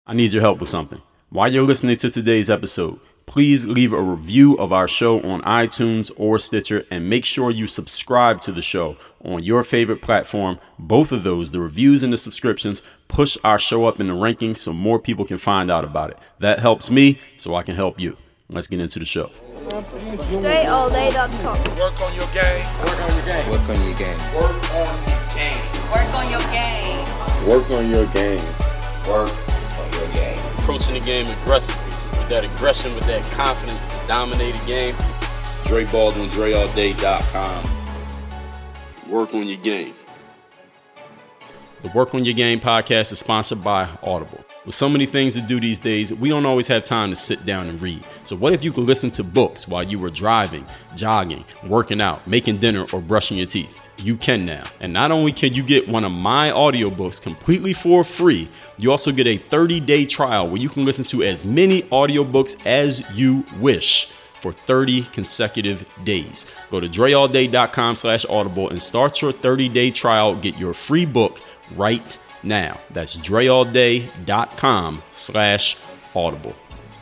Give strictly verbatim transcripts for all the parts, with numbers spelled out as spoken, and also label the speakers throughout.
Speaker 1: I need your help with something. While you're listening to today's episode, please leave a review of our show on iTunes or Stitcher, and make sure you subscribe to the show on your favorite platform. Both of those, the reviews and the subscriptions, push our show up in the rankings so more people can find out about it. That helps me, so I can help you. Let's get into the show.
Speaker 2: Dre All Day dot com.
Speaker 3: Work on your game.
Speaker 4: Work on your game.
Speaker 5: Work on your game.
Speaker 3: Work on your game.
Speaker 4: Work on your game.
Speaker 3: Work on your game.
Speaker 5: Work on your game.
Speaker 1: Approaching the game aggressively, with that aggression, with that confidence to dominate a game. Dre Baldwin, Dre All Day dot com. Work on your game. The Work on Your Game podcast is sponsored by Audible. With so many things to do these days, we don't always have time to sit down and read. So what if you could listen to books while you were driving, jogging, working out, making dinner, or brushing your teeth? You can now. And not only can you get one of my audiobooks completely for free, you also get a thirty-day trial where you can listen to as many audiobooks as you wish for thirty consecutive days. Go to Dre All Day dot com slash audible and start your thirty-day trial. Get your free book right now. That's Dre All Day dot com slash audible.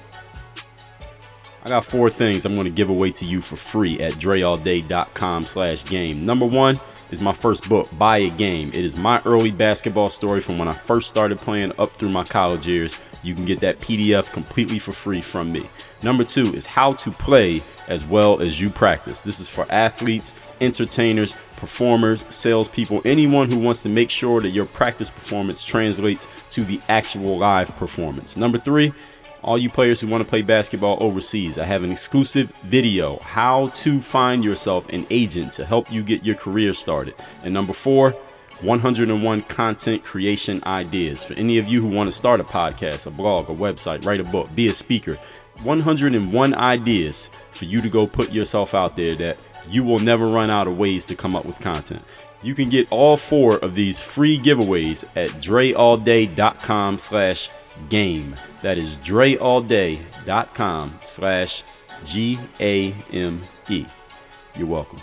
Speaker 1: I got four things I'm going to give away to you for free at Dre All Day dot com slash game. Number one is my first book, Buy a Game. It is my early basketball story from when I first started playing up through my college years. You can get that P D F completely for free from me. Number two is How to Play as Well as You Practice. This is for athletes, entertainers, performers, salespeople, anyone who wants to make sure that your practice performance translates to the actual live performance. Number three, all you players who want to play basketball overseas, I have an exclusive video, How to Find Yourself an Agent to help you get your career started. And number four, one hundred one content creation ideas. For any of you who want to start a podcast, a blog, a website, write a book, be a speaker, one hundred one ideas for you to go put yourself out there that you will never run out of ways to come up with content. You can get all four of these free giveaways at Dre All Day dot com slash game. That is Dre All Day dot com slash G A M E. You're welcome.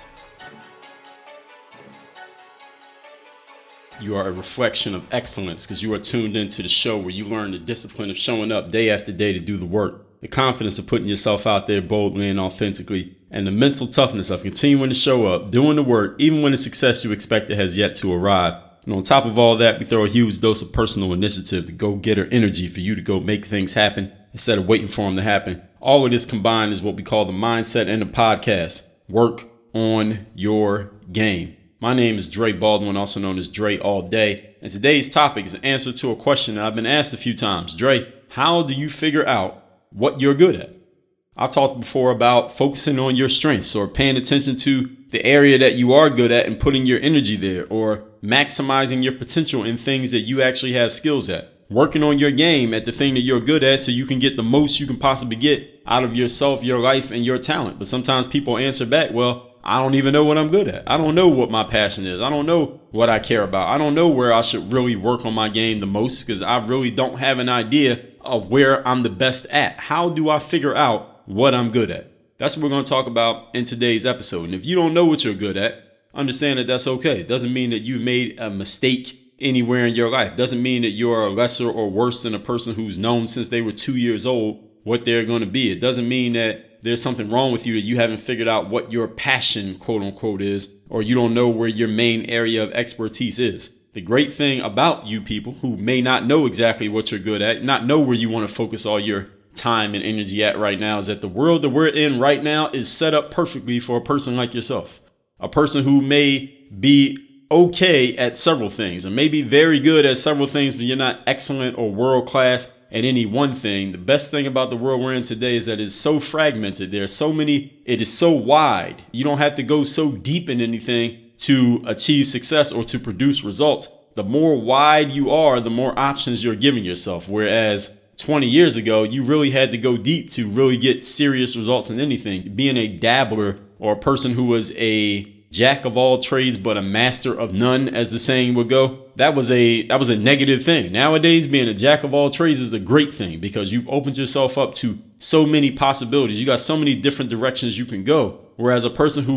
Speaker 1: You are a reflection of excellence because you are tuned into the show where you learn the discipline of showing up day after day to do the work, the confidence of putting yourself out there boldly and authentically, and the mental toughness of continuing to show up, doing the work, even when the success you expected has yet to arrive. And on top of all that, we throw a huge dose of personal initiative, the go-getter energy for you to go make things happen instead of waiting for them to happen. All of this combined is what we call the mindset and the podcast. Work on your game. My name is Dre Baldwin, also known as Dre All Day. And today's topic is an answer to a question that I've been asked a few times. Dre, how do you figure out what you're good at? I talked before about focusing on your strengths or paying attention to the area that you are good at and putting your energy there, or maximizing your potential in things that you actually have skills at. Working on your game at the thing that you're good at so you can get the most you can possibly get out of yourself, your life, and your talent. But sometimes people answer back, well, I don't even know what I'm good at. I don't know what my passion is. I don't know what I care about. I don't know where I should really work on my game the most because I really don't have an idea of where I'm the best at. How do I figure out what I'm good at? That's what we're going to talk about in today's episode. And if you don't know what you're good at, understand that that's okay. It doesn't mean that you've made a mistake anywhere in your life. It doesn't mean that you're lesser or worse than a person who's known since they were two years old what they're going to be. It doesn't mean that there's something wrong with you that you haven't figured out what your passion, quote unquote, is, or you don't know where your main area of expertise is. The great thing about you people who may not know exactly what you're good at, not know where you want to focus all your time and energy at right now, is that the world that we're in right now is set up perfectly for a person like yourself. A person who may be okay at several things and may be very good at several things, but you're not excellent or world class at any one thing. The best thing about the world we're in today is that it's so fragmented. There are so many, it is so wide. You don't have to go so deep in anything to achieve success or to produce results. The more wide you are, the more options you're giving yourself. Whereas twenty years ago, you really had to go deep to really get serious results in anything. Being a dabbler or a person who was a jack of all trades but a master of none, as the saying would go, that was a that was a negative thing. Nowadays, being a jack of all trades is a great thing because you've opened yourself up to so many possibilities. You got so many different directions you can go. Whereas a person who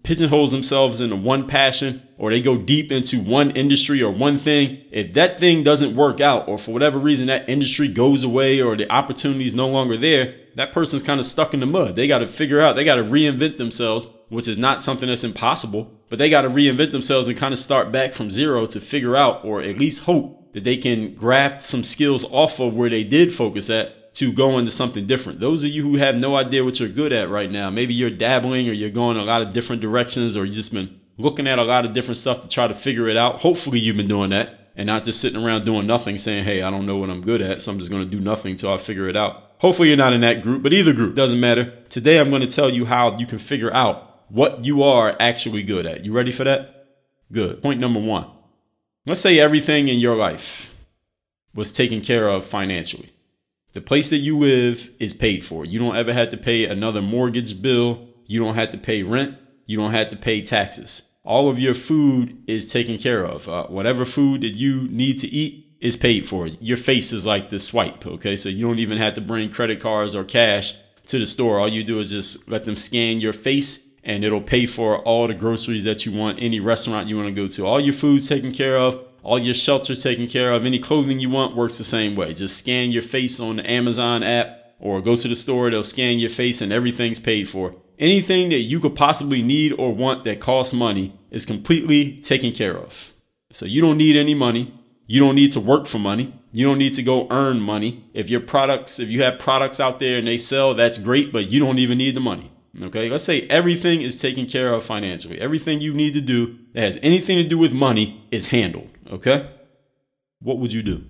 Speaker 1: pigeonholes themselves into one passion, or they go deep into one industry or one thing, if that thing doesn't work out, or for whatever reason that industry goes away or the opportunity is no longer there, that person's kind of stuck in the mud. They got to figure out, they got to reinvent themselves, which is not something that's impossible, but they got to reinvent themselves and kind of start back from zero to figure out, or at least hope that they can graft some skills off of where they did focus at to go into something different. Those of you who have no idea what you're good at right now, maybe you're dabbling or you're going a lot of different directions, or you've just been looking at a lot of different stuff to try to figure it out. Hopefully you've been doing that and not just sitting around doing nothing saying, hey, I don't know what I'm good at, so I'm just going to do nothing until I figure it out. Hopefully you're not in that group, but either group doesn't matter. Today I'm going to tell you how you can figure out what you are actually good at. You ready for that? Good. Point number one. Let's say everything in your life was taken care of financially. The place that you live is paid for. You don't ever have to pay another mortgage bill. You don't have to pay rent. You don't have to pay taxes. All of your food is taken care of. Uh, whatever food that you need to eat is paid for. Your face is like the swipe, okay? So you don't even have to bring credit cards or cash to the store. All you do is just let them scan your face and it'll pay for all the groceries that you want, any restaurant you want to go to. All your food's taken care of. All your shelter's taken care of. Any clothing you want works the same way. Just scan your face on the Amazon app or go to the store. They'll scan your face and everything's paid for. Anything that you could possibly need or want that costs money is completely taken care of. So you don't need any money. You don't need to work for money. You don't need to go earn money. If your products, if you have products out there and they sell, that's great, but you don't even need the money. Okay, let's say everything is taken care of financially. Everything you need to do that has anything to do with money is handled. Okay, what would you do?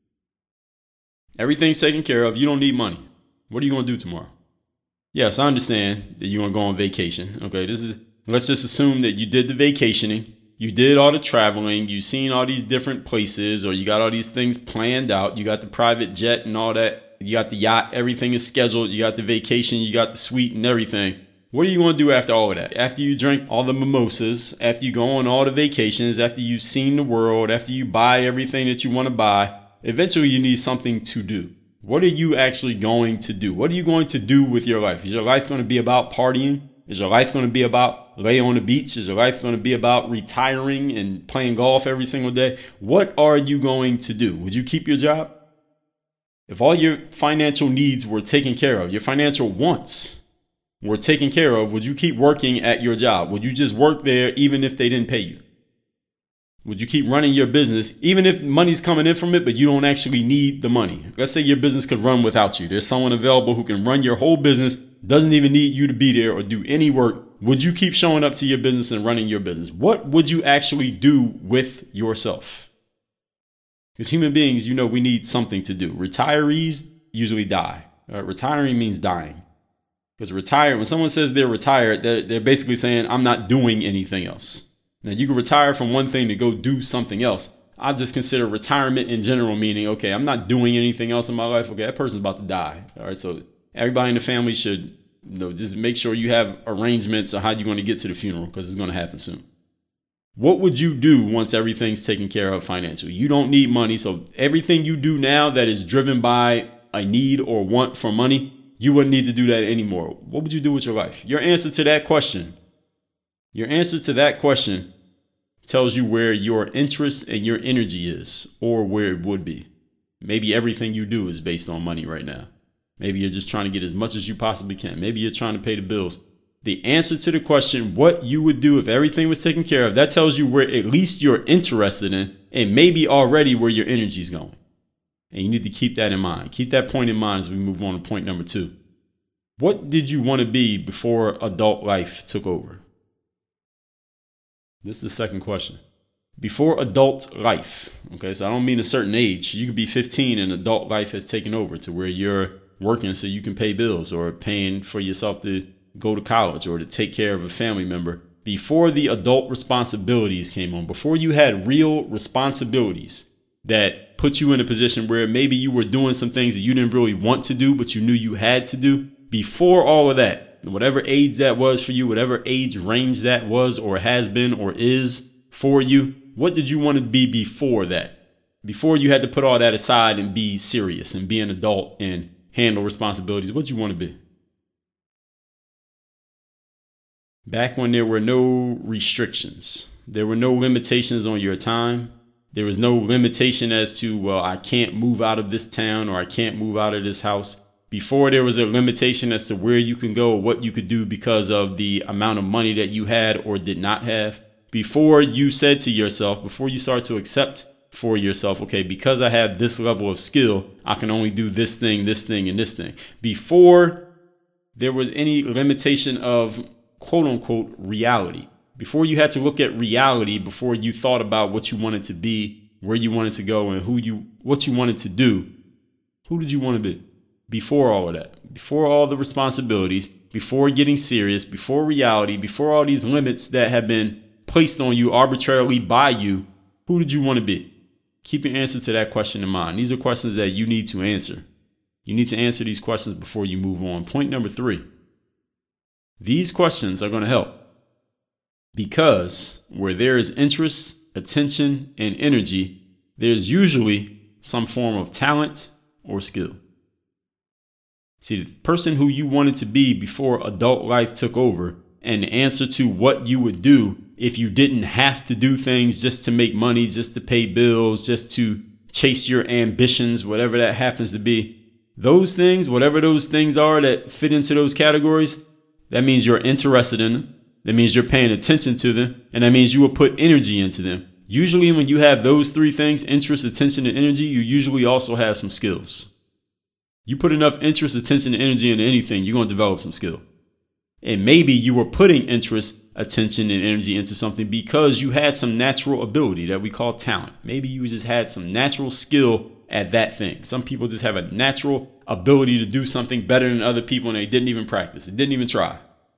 Speaker 1: Everything's taken care of. You don't need money. What are you going to do tomorrow? Yes, I understand that you're going to go on vacation. Okay, this is, let's just assume that you did the vacationing. You did all the traveling. You've seen all these different places, or you got all these things planned out. You got the private jet and all that. You got the yacht, everything is scheduled. You got the vacation, you got the suite and everything. What are you going to do after all of that? After you drink all the mimosas, after you go on all the vacations, after you've seen the world, after you buy everything that you want to buy, eventually you need something to do. What are you actually going to do? What are you going to do with your life? Is your life going to be about partying? Is your life going to be about lay on the beach? Is your life going to be about retiring and playing golf every single day? What are you going to do? Would you keep your job? If all your financial needs were taken care of, your financial wants were taken care of, would you keep working at your job? Would you just work there even if they didn't pay you? Would you keep running your business even if money's coming in from it, but you don't actually need the money? Let's say your business could run without you. There's someone available who can run your whole business, doesn't even need you to be there or do any work. Would you keep showing up to your business and running your business? What would you actually do with yourself? Because human beings, you know, we need something to do. Retirees usually die. Uh, retiring means dying. Because retire, when someone says they're retired, they're, they're basically saying, I'm not doing anything else. Now, you can retire from one thing to go do something else. I just consider retirement in general meaning, okay, I'm not doing anything else in my life. Okay, that person's about to die. All right, so everybody in the family should, you know, just make sure you have arrangements of how you're going to get to the funeral, because it's going to happen soon. What would you do once everything's taken care of financially? You don't need money. So everything you do now that is driven by a need or want for money, you wouldn't need to do that anymore. What would you do with your life? Your answer to that question, your answer to that question tells you where your interest and your energy is, or where it would be. Maybe everything you do is based on money right now. Maybe you're just trying to get as much as you possibly can. Maybe you're trying to pay the bills. The answer to the question, what you would do if everything was taken care of, that tells you where at least you're interested in, and maybe already where your energy is going. And you need to keep that in mind. Keep that point in mind as we move on to point number two. What did you want to be before adult life took over? This is the second question. Before adult life, okay, so I don't mean a certain age. You could be fifteen and adult life has taken over to where you're working so you can pay bills, or paying for yourself to go to college, or to take care of a family member. Before the adult responsibilities came on, before you had real responsibilities that put you in a position where maybe you were doing some things that you didn't really want to do, but you knew you had to do. Before all of that, whatever age that was for you, whatever age range that was or has been or is for you, what did you want to be before that? Before you had to put all that aside and be serious and be an adult and handle responsibilities, what did you want to be? Back when there were no restrictions, there were no limitations on your time. There was no limitation as to, well, I can't move out of this town or I can't move out of this house. Before there was a limitation as to where you can go or what you could do because of the amount of money that you had or did not have. Before you said to yourself, before you start to accept for yourself, okay, because I have this level of skill, I can only do this thing, this thing, and this thing. Before there was any limitation of quote unquote reality. Before you had to look at reality, before you thought about what you wanted to be, where you wanted to go, and who you, what you wanted to do, who did you want to be? Before all of that, before all the responsibilities, before getting serious, before reality, before all these limits that have been placed on you arbitrarily by you, who did you want to be? Keep your answer to that question in mind. These are questions that you need to answer. You need to answer these questions before you move on. Point number three. These questions are going to help because where there is interest, attention, and energy, there's usually some form of talent or skill. See, the person who you wanted to be before adult life took over and the answer to what you would do if you didn't have to do things just to make money, just to pay bills, just to chase your ambitions, whatever that happens to be. Those things, whatever those things are that fit into those categories, that means you're interested in them. That means you're paying attention to them. And that means you will put energy into them. Usually when you have those three things, interest, attention, and energy, you usually also have some skills. You put enough interest, attention, and energy into anything, you're going to develop some skill. And maybe you were putting interest, attention, and energy into something because you had some natural ability that we call talent. Maybe you just had some natural skill at that thing. Some people just have a natural ability to do something better than other people and they didn't even practice. They didn't even try.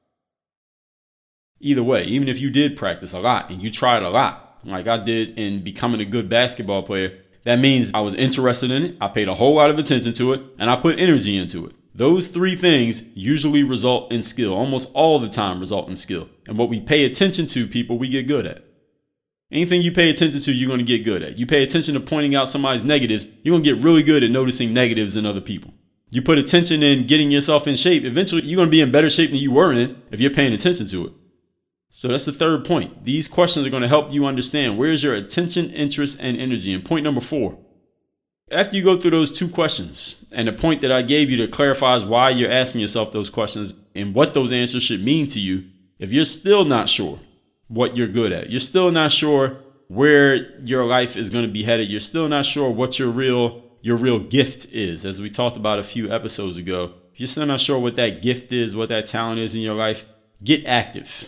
Speaker 1: Either way, even if you did practice a lot and you tried a lot, like I did in becoming a good basketball player, that means I was interested in it, I paid a whole lot of attention to it, and I put energy into it. Those three things usually result in skill, almost all the time result in skill. And what we pay attention to, people, we get good at. Anything you pay attention to, you're going to get good at. You pay attention to pointing out somebody's negatives, you're going to get really good at noticing negatives in other people. You put attention in getting yourself in shape, eventually you're going to be in better shape than you were in if you're paying attention to it. So that's the third point. These questions are going to help you understand where's your attention, interest, and energy. And point number four, after you go through those two questions and the point that I gave you that clarifies why you're asking yourself those questions and what those answers should mean to you, if you're still not sure what you're good at, you're still not sure where your life is going to be headed, you're still not sure what your real your real gift is, as we talked about a few episodes ago, if you're still not sure what that gift is, what that talent is in your life, get active.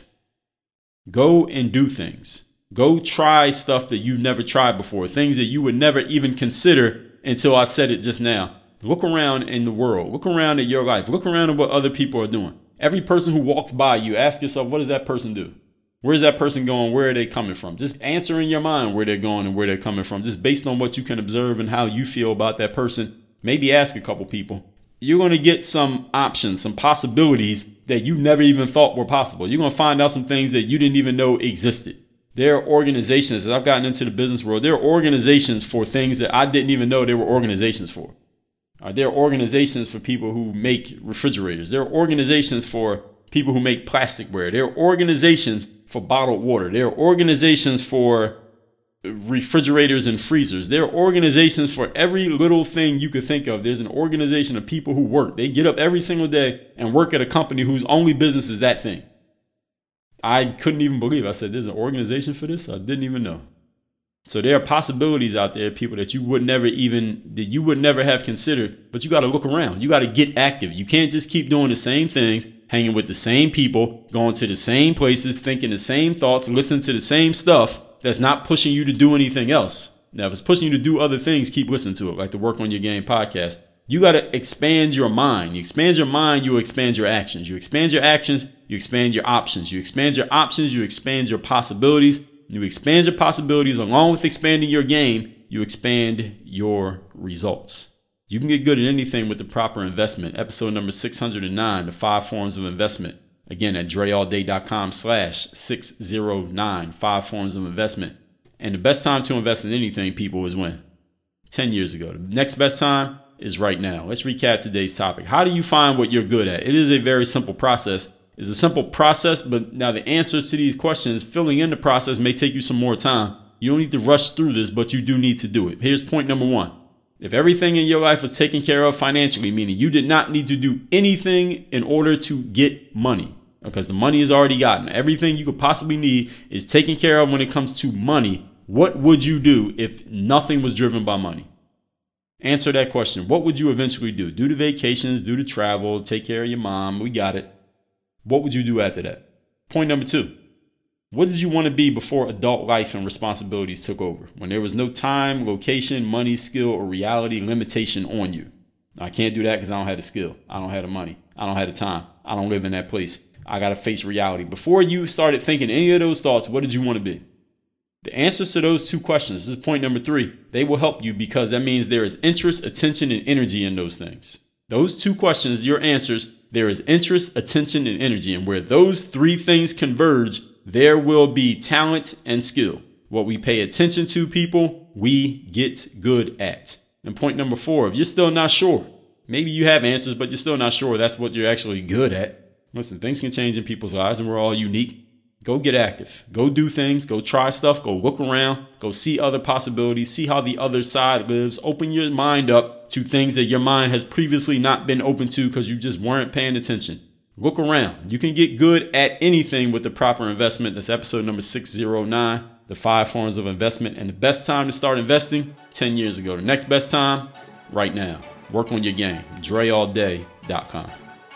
Speaker 1: Go and do things. Go try stuff that you've never tried before, things that you would never even consider until I said it just now. Look around in the world. Look around at your life. Look around at what other people are doing. Every person who walks by you, ask yourself, what does that person do? Where's that person going? Where are they coming from? Just answer in your mind where they're going and where they're coming from, just based on what you can observe and how you feel about that person. Maybe ask a couple people. You're going to get some options, some possibilities that you never even thought were possible. You're going to find out some things that you didn't even know existed. There are organizations, as I've gotten into the business world, there are organizations for things that I didn't even know there were organizations for. Uh, there are organizations for people who make refrigerators. There are organizations for people who make plasticware. There are organizations for bottled water. There are organizations for refrigerators and freezers. There are organizations for every little thing you could think of. There's an organization of people who work. They get up every single day and work at a company whose only business is that thing. I couldn't even believe it. I said, there's an organization for this? I didn't even know. So there are possibilities out there, people that you would never even, that you would never have considered, but you got to look around. You got to get active. You can't just keep doing the same things, hanging with the same people, going to the same places, thinking the same thoughts, listening to the same stuff that's not pushing you to do anything else. Now, if it's pushing you to do other things, keep listening to it, like the Work on Your Game podcast. You got to expand your mind. You expand your mind, you expand your actions. You expand your actions, you expand your options. You expand your options, you expand your possibilities. You expand your possibilities along with expanding your game. You expand your results. You can get good at anything with the proper investment. Episode number six hundred nine, the five forms of investment. Again, at dreallday.com slash 609, five forms of investment. And the best time to invest in anything, people, is when? ten years ago. The next best time is right now. Let's recap today's topic. How do you find what you're good at? It is a very simple process. It's a simple process, but now the answers to these questions, filling in the process may take you some more time. You don't need to rush through this, but you do need to do it. Here's point number one. If everything in your life was taken care of financially, meaning you did not need to do anything in order to get money, because the money is already gotten. Everything you could possibly need is taken care of when it comes to money. What would you do if nothing was driven by money? Answer that question. What would you eventually do? Do the vacations, do the travel, take care of your mom. We got it. What would you do after that? Point number two. What did you want to be before adult life and responsibilities took over? When there was no time, location, money, skill, or reality limitation on you. I can't do that because I don't have the skill. I don't have the money. I don't have the time. I don't live in that place. I got to face reality. Before you started thinking any of those thoughts, what did you want to be? The answers to those two questions, this is point number three, they will help you because that means there is interest, attention, and energy in those things. Those two questions, your answers, there is interest, attention, and energy. And where those three things converge, there will be talent and skill. What we pay attention to, people, we get good at. And point number four, if you're still not sure, maybe you have answers, but you're still not sure that's what you're actually good at. Listen, things can change in people's lives and we're all unique. Go get active. Go do things. Go try stuff. Go look around. Go see other possibilities. See how the other side lives. Open your mind up to things that your mind has previously not been open to because you just weren't paying attention. Look around. You can get good at anything with the proper investment. That's episode number six oh nine, the five forms of investment. And the best time to start investing, ten years ago. The next best time, right now. Work on your game. Dre All Day dot com.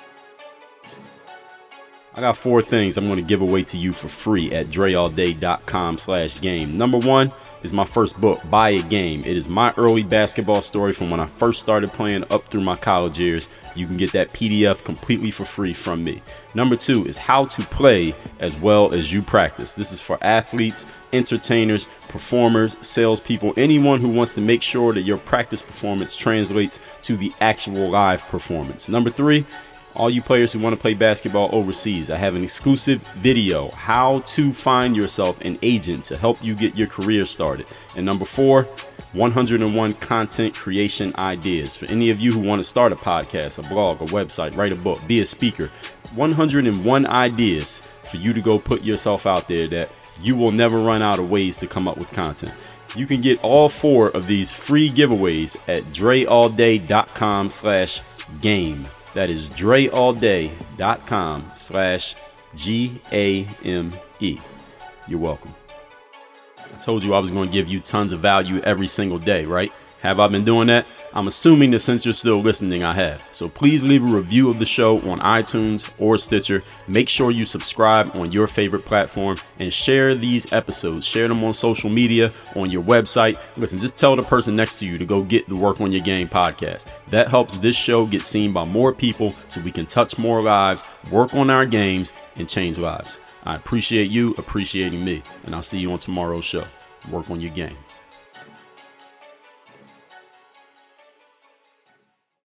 Speaker 1: I got four things I'm going to give away to you for free at Dre All Day dot com slash game. Number one is my first book, Buy a Game. It is my early basketball story from when I first started playing up through my college years. You can get that P D F completely for free from me. Number two is How to Play as Well as You Practice. This is for athletes, entertainers, performers, salespeople, anyone who wants to make sure that your practice performance translates to the actual live performance. Number three, all you players who want to play basketball overseas, I have an exclusive video, How to Find Yourself an Agent to help you get your career started. And number four, one hundred one content creation ideas. For any of you who want to start a podcast, a blog, a website, write a book, be a speaker, one hundred one ideas for you to go put yourself out there that you will never run out of ways to come up with content. You can get all four of these free giveaways at Dre All Day dot com slash game. That is Dre All Day dot com slash G A M E. You're welcome. I told you I was going to give you tons of value every single day, right? Have I been doing that? I'm assuming that since you're still listening, I have. So please leave a review of the show on iTunes or Stitcher. Make sure you subscribe on your favorite platform and share these episodes. Share them on social media, on your website. Listen, just tell the person next to you to go get the Work on Your Game podcast. That helps this show get seen by more people so we can touch more lives, work on our games, and change lives. I appreciate you appreciating me, and I'll see you on tomorrow's show. Work on your game.